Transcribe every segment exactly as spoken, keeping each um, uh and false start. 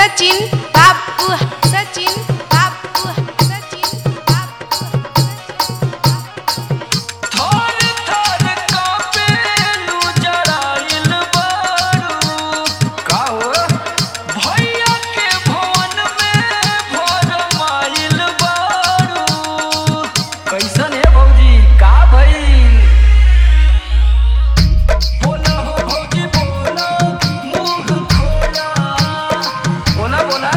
सचिन बाबू सचिन बाबू सचिन बाबू थोर थोर कापे लू जराइल बारू का हो भैया के भवन में भोर माइल बारू कैसन है भौजी का भइल बोला हो भौजी बोला मुंह खोला बोला बोला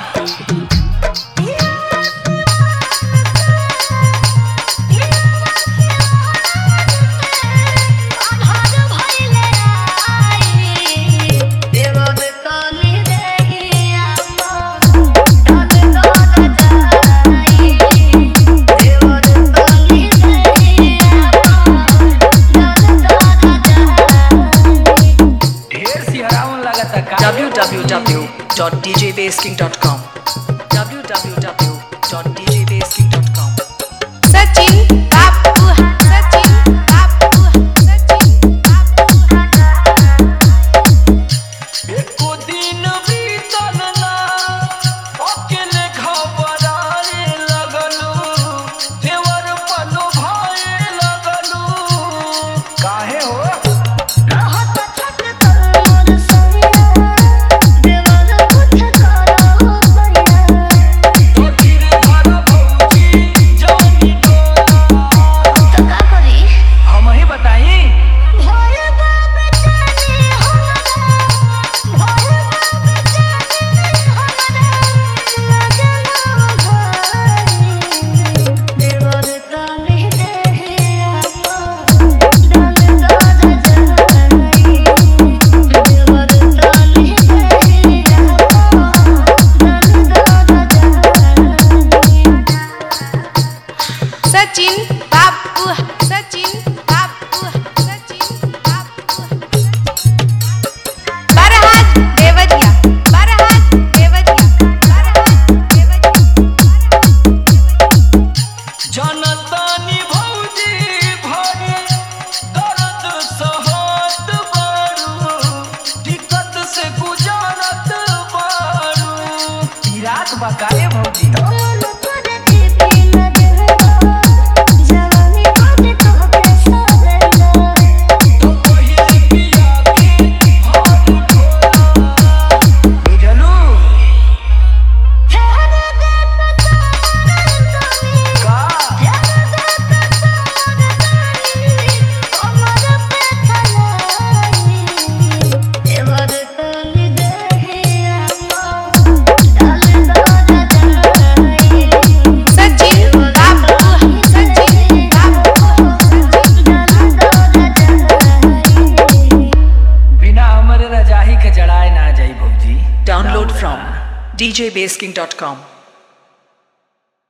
ढेर सिहरावन लगता का w w w dot d j bass king dot com w w w dot d j bass king dot com Sachin बाबू सचिन बाबू सचिन बाबू एको दिन बीतल ना अकेले घबराए लगलू देवर पलो भाए लगलू काहे हो तो धीरे धर भौजी जानी डोला हम ही बताई सचिन बाबू सचिन बाबू सचिन बाबू बरहात देवरिया बरहात देवरिया बरहात देवरिया जनतानी भौजी भरी दर्द सहत बारू दिक्कत से गुजारत बारू ई रात बकाए भौजी तो पहिले पिया के हाथ खोला बुझलू का सचिन बाबू सचिन बाबू बिना हमरे रजाही के जड़ाए ना जाई भौजी download from d j bass king dot com